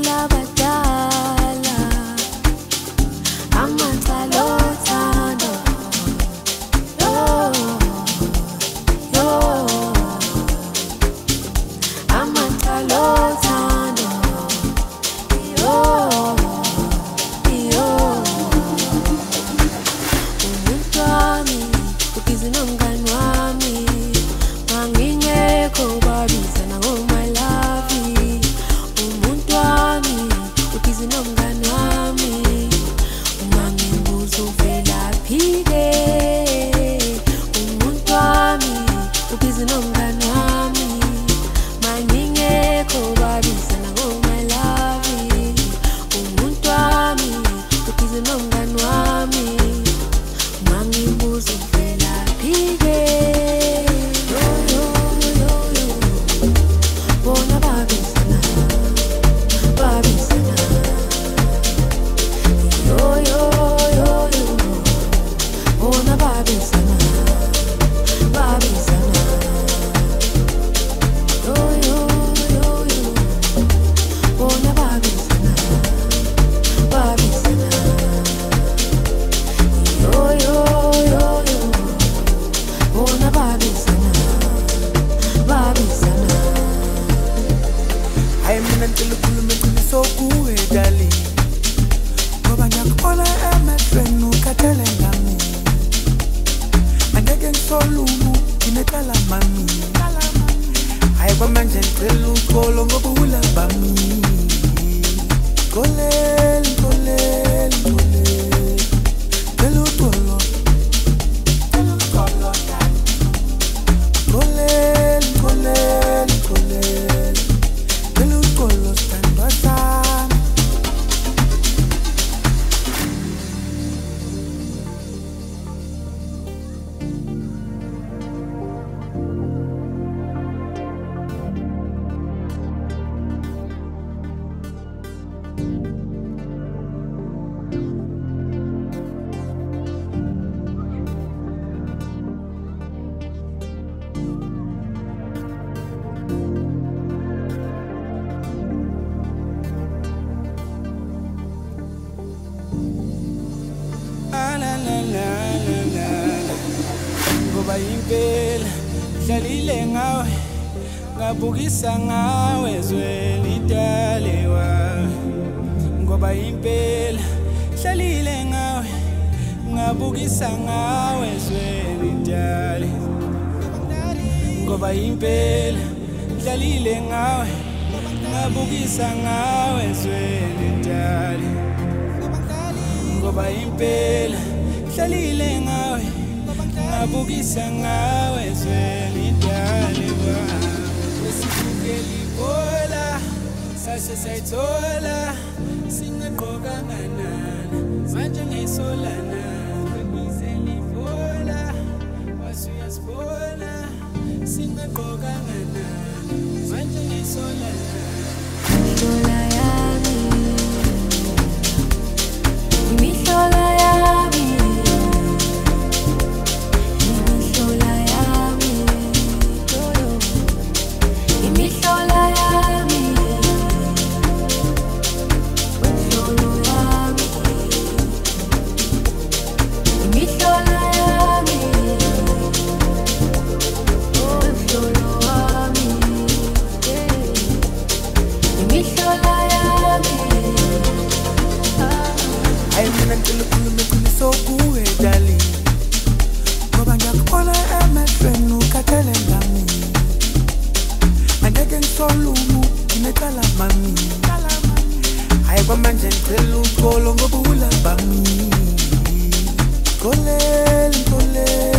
Ngabukisa ngawe zweli dalewa ngoba impela hlalile ngawe ngabukisa ngawe zweli dale ngoba impela hlalile ngawe ngabukisa ngawe zweli dale ngoba impela hlalile ngawe ngabukisa ngawe zweli dale Bola, sase sayithola, singaqoka nganana, manje ngisolana, ngizelivola, wasuyasibona, singaqoka nganana, manje ngisolana. Mihlola yami, mihlola yami, mihlola yami, mihlola yami, mihlola yami, mihlola yami, mihlola yami. Ay mina ngicela sokuwe darling ngoba ngiyakubona emehlweni ukhathele ngami angeke ngisolumu nginecala mami hayi kwamanje ngicela uxolo ngoba ulabami kolele